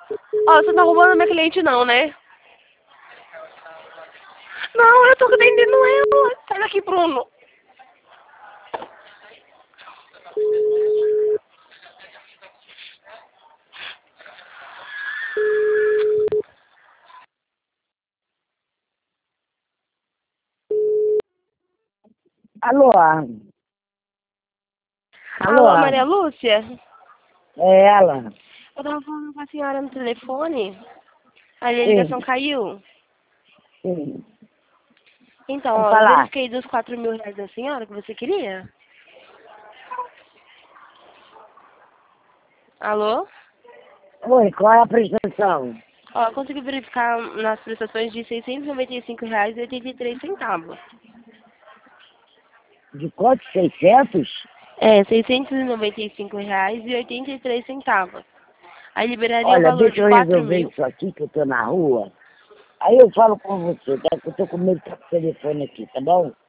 Ó, você não tá roubando minha cliente não, né? Não, eu tô atendendo ela. Sai daqui, Bruno. Alô? Alô? Alô, Maria Lúcia? É ela? Eu tava falando com a senhora no telefone. Aí a ligação Sim, caiu. sim. Então, Vamos ó, eu falar. verifiquei dos 4.000 reais da senhora que você queria. Alô? Oi, qual é a prestação? Ó, eu consegui verificar nas prestações de R$ 695,83. De quanto? 600? É, R$ 695,83. Aí liberaria o Olha, valor deixa de eu 4 resolver mil. isso aqui que eu tô na rua. Aí eu falo com você, tá? Que eu tô com medo de ficar com o telefone aqui, tá bom?